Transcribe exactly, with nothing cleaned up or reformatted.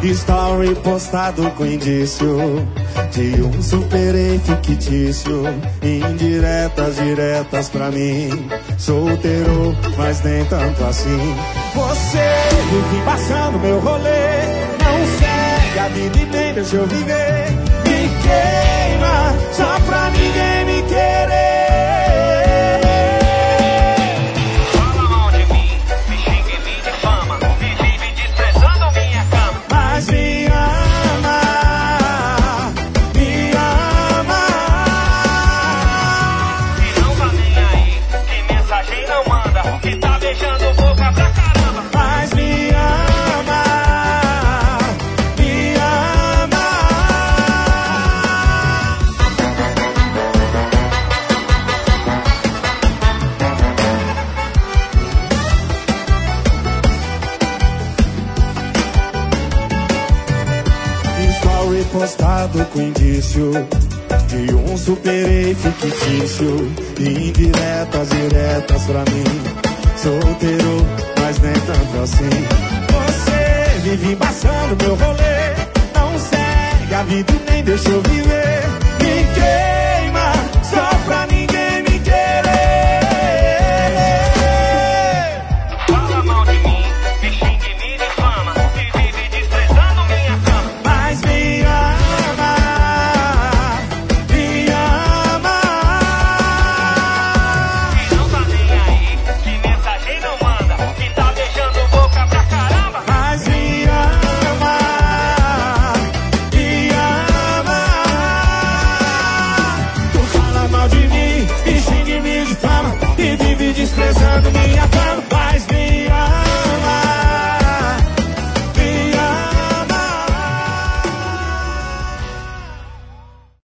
Story postado com indício de um superei fictício. Indiretas, diretas pra mim. Solteiro, mas nem tanto assim. Você vive passando meu rolê. Não segue a vida e nem deixa eu viver. Me queima só pra ninguém me querer. Mas me ama, me ama. E não tá nem aí, que mensagem não manda, que tá beijando boca pra caramba. Mas me ama, me ama. Story postado com indício de um superei fictício. Indiretas, diretas pra mim. Solteiro, mas nem tanto assim. Você vive embaçando meu rolê. Não segue a vida e nem deixa eu viver. Me quer.